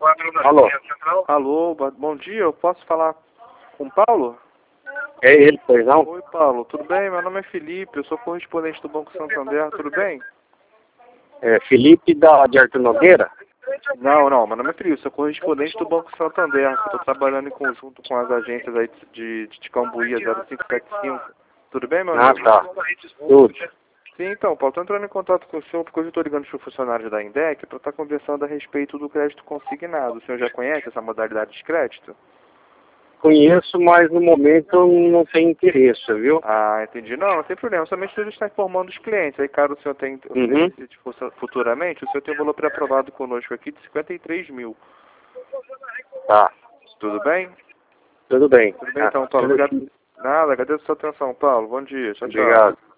Alô? Alô, bom dia, eu posso falar com o Paulo? É ele, pois não? Oi, Paulo, tudo bem? Meu nome é Felipe, eu sou correspondente do Banco Santander, tudo bem? É Felipe de Arthur Nogueira? Não, meu nome é Felipe, sou correspondente do Banco Santander, estou trabalhando em conjunto com as agências aí de Cambuí 0575. Tudo bem, meu Ah, amigo? tá. Tudo. Sim, então, Paulo, estou entrando em contato com o senhor porque hoje eu estou ligando para o funcionário da INDEC para estar conversando a respeito do crédito consignado. O senhor já conhece essa modalidade de crédito? Conheço, mas no momento eu não tenho interesse, viu? Ah, entendi. Não tem problema. Somente se ele está informando os clientes. Aí, caso o senhor tenha Uhum. necessite futuramente, o senhor tem um valor pré-aprovado conosco aqui de 53 mil. Tá. Tudo bem? Tudo bem. Tudo bem, então, Paulo. Obrigado. Nada, agradeço a sua atenção, Paulo. Bom dia. Tchau, tchau. Obrigado.